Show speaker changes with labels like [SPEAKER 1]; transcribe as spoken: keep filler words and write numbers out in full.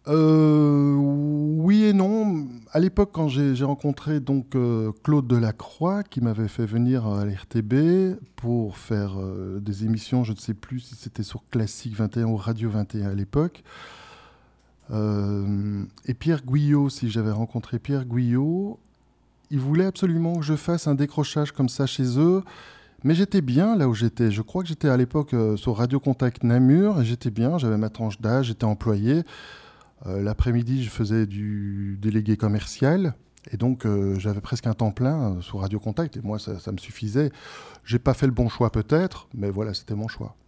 [SPEAKER 1] Euh, oui et non. À l'époque, quand j'ai j'ai rencontré donc euh, Claude Delacroix, qui m'avait fait venir à l'R T B pour faire euh, des émissions, je ne sais plus si c'était sur Classique vingt et un ou Radio vingt et un à l'époque. Euh, et Pierre Guyot, si j'avais rencontré Pierre Guyot, il voulait absolument que je fasse un décrochage comme ça chez eux. Mais j'étais bien là où j'étais. Je crois que j'étais à l'époque euh, sur Radio Contact Namur et j'étais bien. J'avais ma tranche d'âge, j'étais employé. Euh, l'après-midi, je faisais du délégué commercial. Et donc, euh, j'avais presque un temps plein euh, sur Radio Contact. Et moi, ça, ça me suffisait. J'ai pas fait le bon choix peut-être, mais voilà, c'était mon choix.